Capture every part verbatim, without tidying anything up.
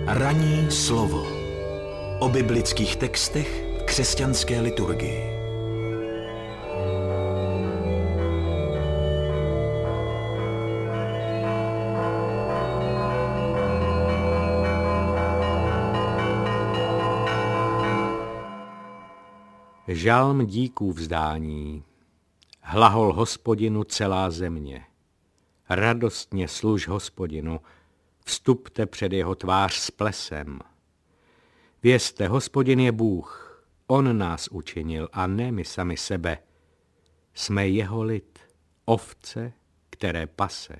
Ranní slovo o biblických textech v křesťanské liturgii. Žalm díků vzdání. Hlahol Hospodinu celá země. Radostně služ Hospodinu, vstupte před jeho tvář s plesem. Vězte, Hospodin je Bůh, on nás učinil a ne my sami sebe. Jsme jeho lid, ovce, které pase.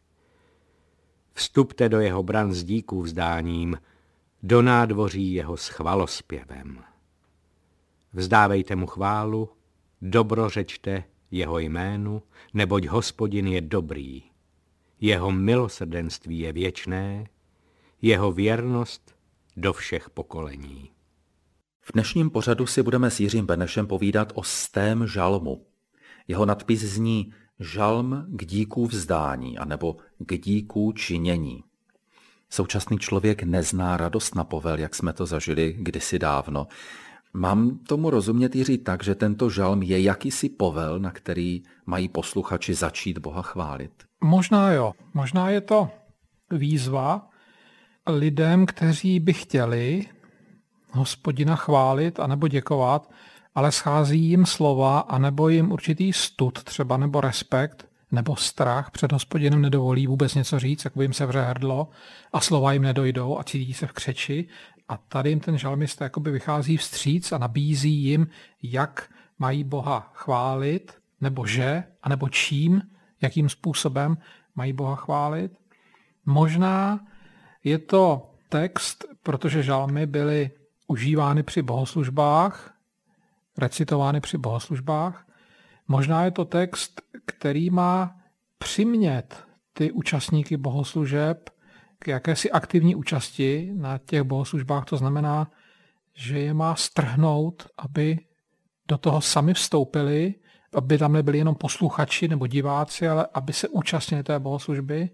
Vstupte do jeho bran s díků vzdáním, do nádvoří jeho s chvalospěvem. Vzdávejte mu chválu, dobrořečte jeho jménu, neboť Hospodin je dobrý. Jeho milosrdenství je věčné, jeho věrnost do všech pokolení. V dnešním pořadu si budeme s Jiřím Benešem povídat o stém žalmu. Jeho nadpis zní Žalm k díků vzdání anebo k díků činění. Současný člověk nezná radost na povel, jak jsme to zažili kdysi dávno. Mám tomu rozumět, Jiří, tak, že tento žalm je jakýsi povel, na který mají posluchači začít Boha chválit? Možná jo. Možná je to výzva lidem, kteří by chtěli Hospodina chválit anebo děkovat, ale schází jim slova anebo jim určitý stud třeba nebo respekt nebo strach před Hospodinem nedovolí vůbec něco říct, jak by jim se vře hrdlo a slova jim nedojdou a cítí se v křeči. A tady jim ten žalmista jakoby vychází vstříc a nabízí jim, jak mají Boha chválit, nebo že, anebo čím, jakým způsobem mají Boha chválit. Možná je to text, protože žalmy byly užívány při bohoslužbách, recitovány při bohoslužbách. Možná je to text, který má přimět ty účastníky bohoslužeb k jakési aktivní účasti na těch bohoslužbách. To znamená, že je má strhnout, aby do toho sami vstoupili, aby tam nebyli jenom posluchači nebo diváci, ale aby se účastnili té bohoslužby.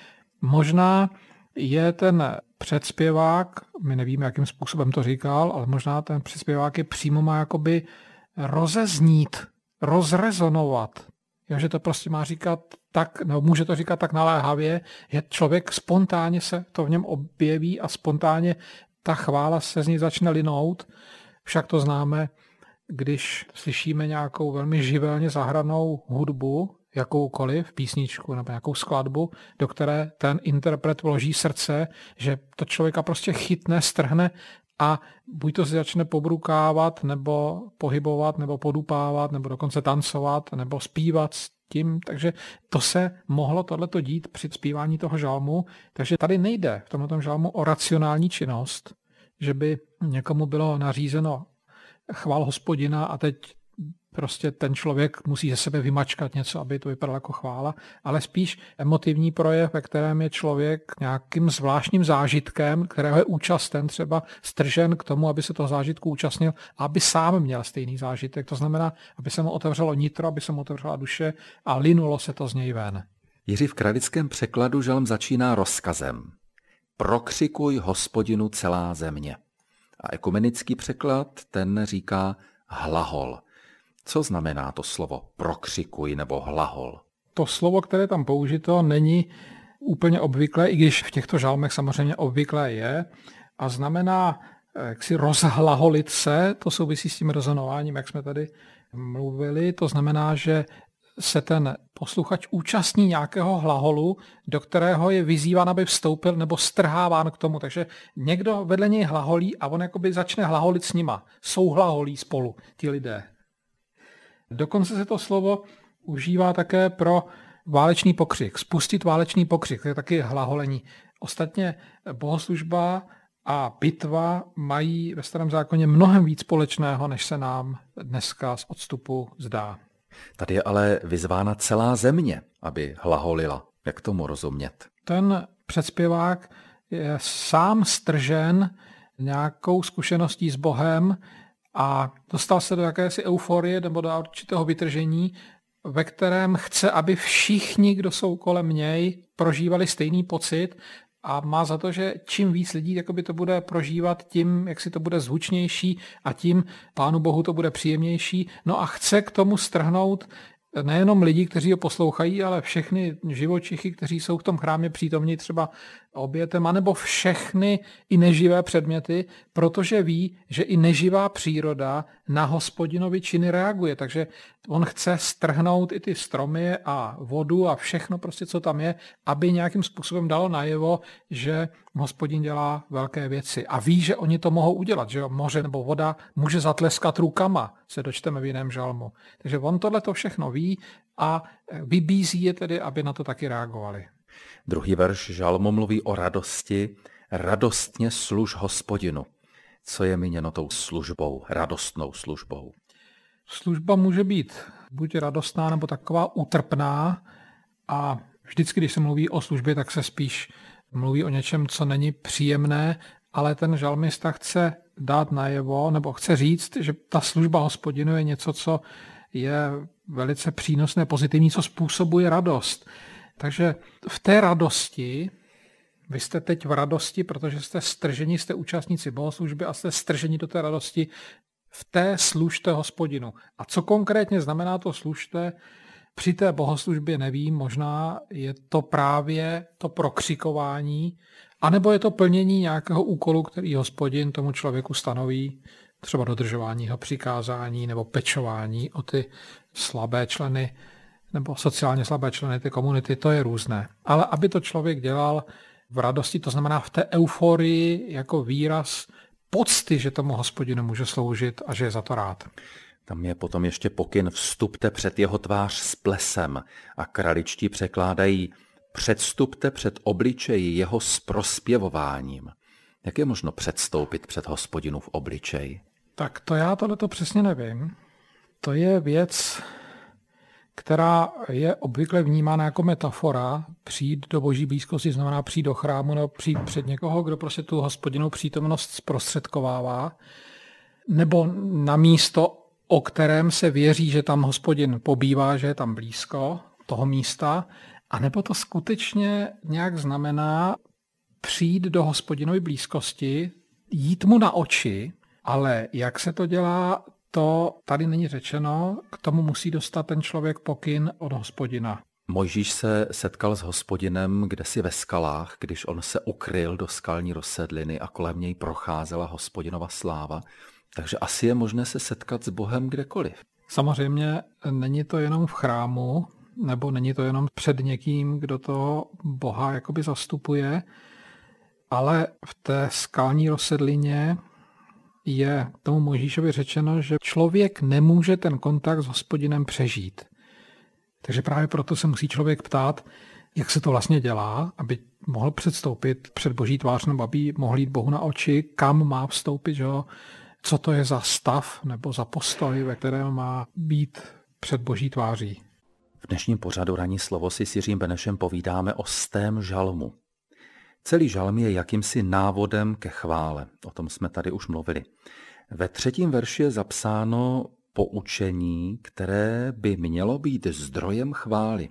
Možná je ten předspěvák, my nevíme, jakým způsobem to říkal, ale možná ten předspěvák je přímo má jakoby rozeznít, rozrezonovat. Jo, že to prostě má říkat tak, no, může to říkat tak naléhavě, že člověk spontánně se to v něm objeví a spontánně ta chvála se z ní začne linout. Však to známe, když slyšíme nějakou velmi živelně zahranou hudbu, jakoukoliv písničku nebo nějakou skladbu, do které ten interpret vloží srdce, že to člověka prostě chytne, strhne a buď to se začne pobrukávat, nebo pohybovat, nebo podupávat, nebo dokonce tancovat, nebo zpívat s tím. Takže to se mohlo tohleto dít při zpívání toho žalmu. Takže tady nejde v tomto žalmu o racionální činnost, že by někomu bylo nařízeno chvál Hospodina a teď prostě ten člověk musí ze sebe vymačkat něco, aby to vypadalo jako chvála, ale spíš emotivní projev, ve kterém je člověk nějakým zvláštním zážitkem, kterého je účasten, třeba stržen k tomu, aby se toho zážitku účastnil, aby sám měl stejný zážitek. To znamená, aby se mu otevřelo nitro, aby se mu otevřela duše a linulo se to z něj ven. Jiří, v kralickém překladu žalm začíná rozkazem. Prokřikuj Hospodinu celá země. A ekumenický překlad, ten říká hlahol. Co znamená to slovo prokřikuj nebo hlahol? To slovo, které tam použito, není úplně obvyklé, i když v těchto žalmech samozřejmě obvyklé je, a znamená jaksi rozhlaholit se, to souvisí s tím rezonováním, jak jsme tady mluvili, to znamená, že se ten posluchač účastní nějakého hlaholu, do kterého je vyzýván, aby vstoupil nebo strháván k tomu. Takže někdo vedle něj hlaholí a on jakoby začne hlaholit s nima. Souhlaholí spolu ti lidé. Dokonce se to slovo užívá také pro válečný pokřik. Spustit válečný pokřik, to je taky hlaholení. Ostatně bohoslužba a bitva mají ve Starém zákoně mnohem víc společného, než se nám dneska z odstupu zdá. Tady je ale vyzvána celá země, aby hlaholila. Jak tomu rozumět? Ten předspěvák je sám stržen nějakou zkušeností s Bohem a dostal se do jakési euforie nebo do určitého vytržení, ve kterém chce, aby všichni, kdo jsou kolem něj, prožívali stejný pocit a má za to, že čím víc lidí jakoby to bude prožívat, tím, jak si to bude zvučnější a tím Pánu Bohu to bude příjemnější. No a chce k tomu strhnout nejenom lidi, kteří ho poslouchají, ale všechny živočichy, kteří jsou v tom chrámě přítomní třeba obětem, anebo všechny i neživé předměty, protože ví, že i neživá příroda na Hospodinovi činy reaguje. Takže on chce strhnout i ty stromy a vodu a všechno prostě, co tam je, aby nějakým způsobem dalo najevo, že Hospodin dělá velké věci. A ví, že oni to mohou udělat, že jo? Moře nebo voda může zatleskat rukama, se dočteme v jiném žalmu. Takže on tohle to všechno ví a vybízí je tedy, aby na to taky reagovali. Druhý verš žalmu mluví o radosti. Radostně služ Hospodinu. Co je míněno tou službou, radostnou službou? Služba může být buď radostná, nebo taková utrpná a vždycky, když se mluví o službě, tak se spíš mluví o něčem, co není příjemné, ale ten žalmista chce dát najevo, nebo chce říct, že ta služba Hospodinu je něco, co je velice přínosné, pozitivní, co způsobuje radost. Takže v té radosti, vy jste teď v radosti, protože jste strženi, jste účastníci bohoslužby a jste strženi do té radosti, v té služte Hospodinu. A co konkrétně znamená to služte, při té bohoslužbě nevím, možná je to právě to prokřikování, anebo je to plnění nějakého úkolu, který Hospodin tomu člověku stanoví, třeba dodržování jeho přikázání nebo pečování o ty slabé členy nebo sociálně slabé členy té komunity, to je různé. Ale aby to člověk dělal v radosti, to znamená v té euforii jako výraz pocty, že tomu Hospodinu může sloužit a že je za to rád. Tam je potom ještě pokyn vstupte před jeho tvář s plesem a kraličtí překládají předstupte před obličeji jeho s prospěvováním. Jak je možno předstoupit před Hospodinu v obličeji? Tak to já tohleto přesně nevím. To je věc, která je obvykle vnímána jako metafora. Přijít do boží blízkosti znamená přijít do chrámu nebo přijít před někoho, kdo prostě tu Hospodinou přítomnost zprostředkovává. Nebo na místo, o kterém se věří, že tam Hospodin pobývá, že je tam blízko toho místa. A nebo to skutečně nějak znamená přijít do Hospodinovy blízkosti, jít mu na oči, ale jak se to dělá, to tady není řečeno, k tomu musí dostat ten člověk pokyn od Hospodina. Mojžíš se setkal s Hospodinem kdesi ve skalách, když on se ukryl do skalní rozsedliny a kolem něj procházela Hospodinova sláva, takže asi je možné se setkat s Bohem kdekoliv. Samozřejmě není to jenom v chrámu, nebo není to jenom před někým, kdo to Boha jakoby zastupuje, ale v té skalní rozsedlině je tomu Mojžíšovi řečeno, že člověk nemůže ten kontakt s Hospodinem přežít. Takže právě proto se musí člověk ptát, jak se to vlastně dělá, aby mohl předstoupit před boží tvář, nebo aby mohl jít Bohu na oči, kam má vstoupit, že? Co to je za stav nebo za postoj, ve kterém má být před boží tváří. V dnešním pořadu Ranní slovo si s Jiřím Benešem povídáme o stém žalmu. Celý žalm je jakýmsi návodem ke chvále, o tom jsme tady už mluvili. Ve třetím verši je zapsáno poučení, které by mělo být zdrojem chvály.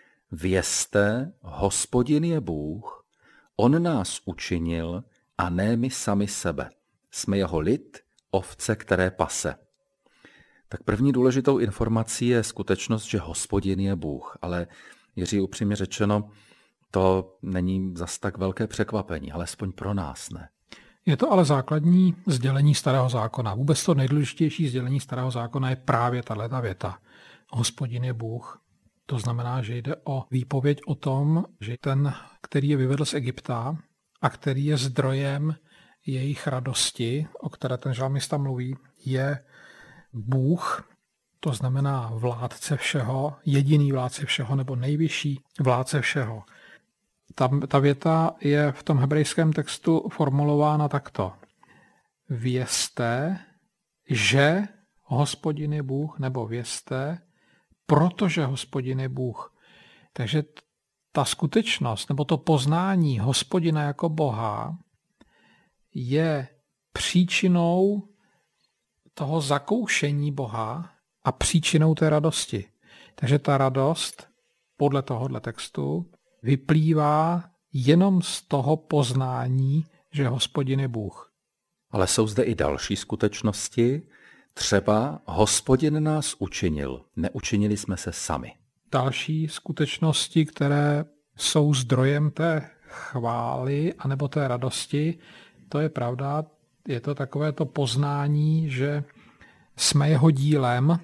Vězte, Hospodin je Bůh, on nás učinil a ne my sami sebe. Jsme jeho lid, ovce, které pase. Tak první důležitou informací je skutečnost, že Hospodin je Bůh, ale Jiří, upřímně řečeno, to není zas tak velké překvapení, alespoň pro nás ne. Je to ale základní sdělení Starého zákona. Vůbec to nejdůležitější sdělení Starého zákona je právě tato věta. Hospodin je Bůh. To znamená, že jde o výpověď o tom, že ten, který je vyvedl z Egypta a který je zdrojem jejich radosti, o které ten žalmista mluví, je Bůh, to znamená vládce všeho, jediný vládce všeho nebo nejvyšší vládce všeho. Ta, ta věta je v tom hebrejském textu formulována takto. Vězte, že Hospodin je Bůh, nebo vězte, protože Hospodin je Bůh. Takže ta skutečnost, nebo to poznání Hospodina jako Boha je příčinou toho zakoušení Boha a příčinou té radosti. Takže ta radost podle tohohle textu vyplývá jenom z toho poznání, že Hospodin je Bůh. Ale jsou zde i další skutečnosti. Třeba Hospodin nás učinil, neučinili jsme se sami. Další skutečnosti, které jsou zdrojem té chvály anebo té radosti, to je pravda, je to takové to poznání, že jsme jeho dílem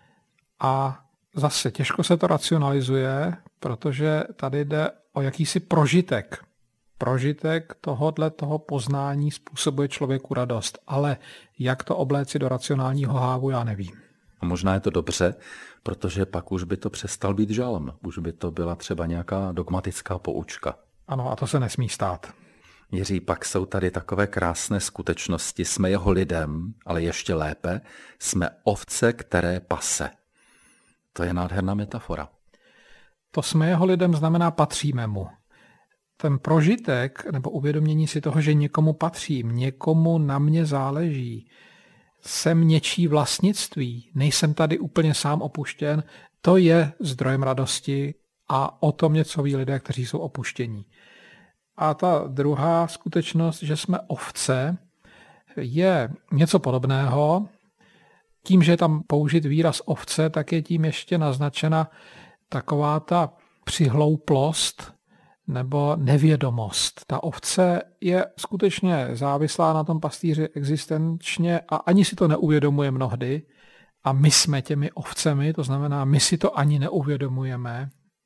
a zase těžko se to racionalizuje, protože tady jde o jakýsi prožitek. Prožitek tohodle toho poznání způsobuje člověku radost, ale jak to obléci do racionálního hávu, já nevím. A možná je to dobře, protože pak už by to přestal být žalm. Už by to byla třeba nějaká dogmatická poučka. Ano, a to se nesmí stát. Jiří, pak jsou tady takové krásné skutečnosti. Jsme jeho lidem, ale ještě lépe, jsme ovce, které pase. To je nádherná metafora. To jsme jeho lidem znamená patříme mu. Ten prožitek nebo uvědomění si toho, že někomu patřím, někomu na mě záleží, jsem něčí vlastnictví, nejsem tady úplně sám opuštěn, to je zdrojem radosti a o tom něco ví lidé, kteří jsou opuštění. A ta druhá skutečnost, že jsme ovce, je něco podobného. Tím, že je tam použit výraz ovce, tak je tím ještě naznačena taková ta přihlouplost nebo nevědomost. Ta ovce je skutečně závislá na tom pastýři existenčně a ani si to neuvědomuje mnohdy. A my jsme těmi ovcemi, to znamená, my si to ani neuvědomujeme.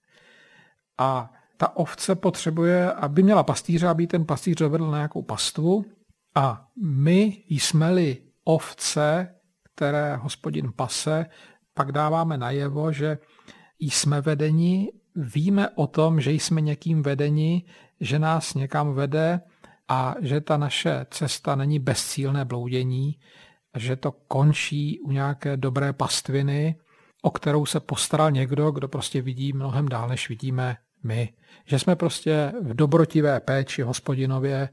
A ta ovce potřebuje, aby měla pastýře, aby ten pastýř dovedl na nějakou pastvu. A my jsme-li ovce, které Hospodin pase, pak dáváme najevo, že jsme vedeni, víme o tom, že jsme někým vedeni, že nás někam vede a že ta naše cesta není bezcílné bloudění, že to končí u nějaké dobré pastviny, o kterou se postaral někdo, kdo prostě vidí mnohem dál, než vidíme my. Že jsme prostě v dobrotivé péči Hospodinově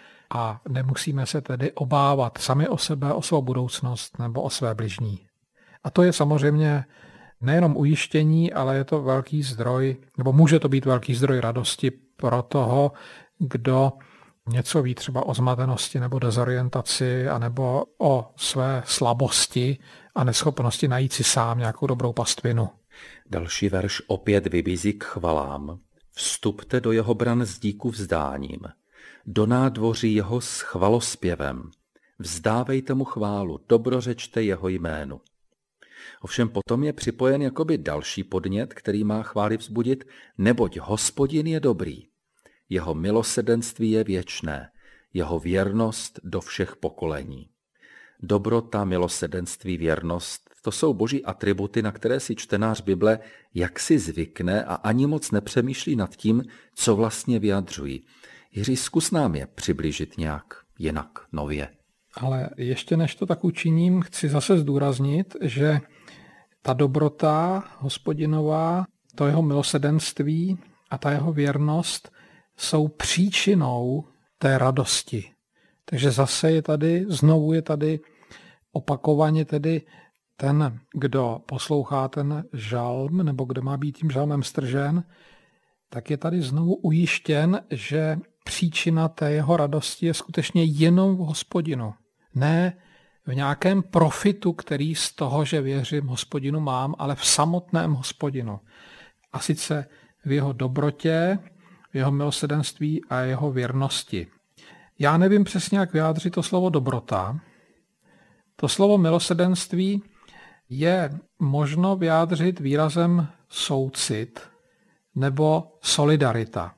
a nemusíme se tedy obávat sami o sebe, o svou budoucnost nebo o své bližní. A to je samozřejmě nejenom ujištění, ale je to velký zdroj, nebo může to být velký zdroj radosti pro toho, kdo něco ví třeba o zmatenosti nebo dezorientaci, anebo o své slabosti a neschopnosti najít si sám nějakou dobrou pastvinu. Další verš opět vybízí k chvalám. Vstupte do jeho bran s díku vzdáním, do nádvoří jeho s chvalospěvem. Vzdávejte mu chválu, dobrořečte jeho jménu. Ovšem potom je připojen jakoby další podnět, který má chvály vzbudit, neboť Hospodin je dobrý. Jeho milosedenství je věčné, jeho věrnost do všech pokolení. Dobrota, milosedenství, věrnost, to jsou boží atributy, na které si čtenář Bible jaksi zvykne a ani moc nepřemýšlí nad tím, co vlastně vyjadřují. Jiří, zkus nám je přiblížit nějak jinak, nově. Ale ještě než to tak učiním, chci zase zdůraznit, že ta dobrota Hospodinová, to jeho milosedenství a ta jeho věrnost jsou příčinou té radosti. Takže zase je tady, znovu je tady opakovaně tedy ten, kdo poslouchá ten žalm, nebo kdo má být tím žalmem stržen, tak je tady znovu ujištěn, že příčina té jeho radosti je skutečně jenom v Hospodinu. Ne v nějakém profitu, který z toho, že věřím Hospodinu mám, ale v samotném Hospodinu. A sice v jeho dobrotě, v jeho milosedenství a jeho věrnosti. Já nevím přesně, jak vyjádřit to slovo dobrota. To slovo milosedenství je možno vyjádřit výrazem soucit nebo solidarita.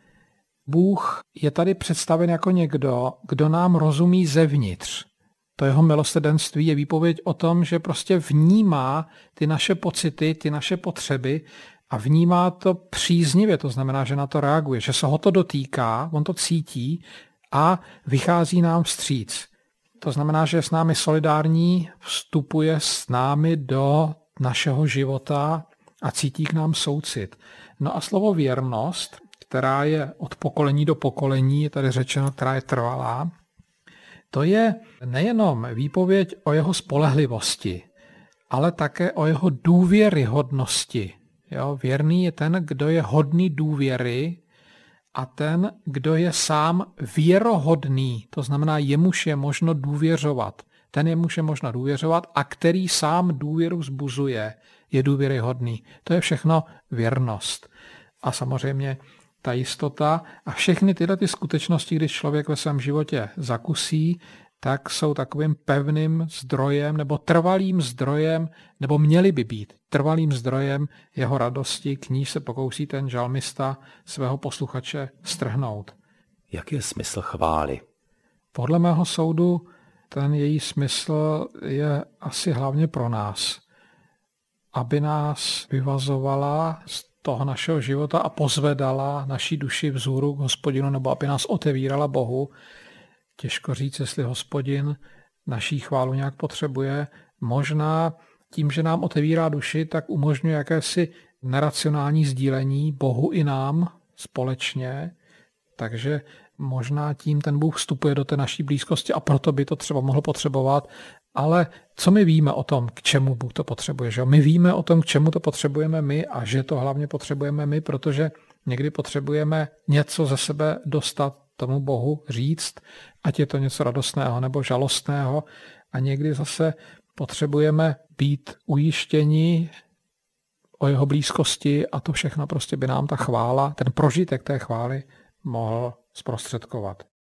Bůh je tady představen jako někdo, kdo nám rozumí zevnitř. To jeho milosedenství je výpověď o tom, že prostě vnímá ty naše pocity, ty naše potřeby a vnímá to příznivě, to znamená, že na to reaguje, že se ho to dotýká, on to cítí a vychází nám vstříc. To znamená, že je s námi solidární, vstupuje s námi do našeho života a cítí k nám soucit. No a slovo věrnost, která je od pokolení do pokolení, je tady řečeno, která je trvalá, to je nejenom výpověď o jeho spolehlivosti, ale také o jeho důvěryhodnosti. Jo, věrný je ten, kdo je hodný důvěry a ten, kdo je sám věrohodný, to znamená jemuž je možno důvěřovat, ten jemuž je možno důvěřovat a který sám důvěru vzbuzuje, je důvěryhodný. To je všechno věrnost. A samozřejmě ta jistota a všechny tyhle ty skutečnosti, když člověk ve svém životě zakusí, tak jsou takovým pevným zdrojem nebo trvalým zdrojem, nebo měly by být trvalým zdrojem jeho radosti, k níž se pokouší ten žalmista svého posluchače strhnout. Jaký je smysl chvály? Podle mého soudu ten její smysl je asi hlavně pro nás, aby nás vyvazovala z toho našeho života a pozvedala naší duši vzhůru k Hospodinu, nebo aby nás otevírala Bohu. Těžko říct, jestli Hospodin naší chválu nějak potřebuje. Možná tím, že nám otevírá duši, tak umožňuje jakési neracionální sdílení Bohu i nám společně. Takže možná tím ten Bůh vstupuje do té naší blízkosti a proto by to třeba mohl potřebovat. Ale co my víme o tom, k čemu Bůh to potřebuje? Že? My víme o tom, k čemu to potřebujeme my a že to hlavně potřebujeme my, protože někdy potřebujeme něco ze sebe dostat tomu Bohu říct, ať je to něco radostného nebo žalostného, a někdy zase potřebujeme být ujištěni o jeho blízkosti a to všechno prostě by nám ta chvála, ten prožitek té chvály mohl zprostředkovat.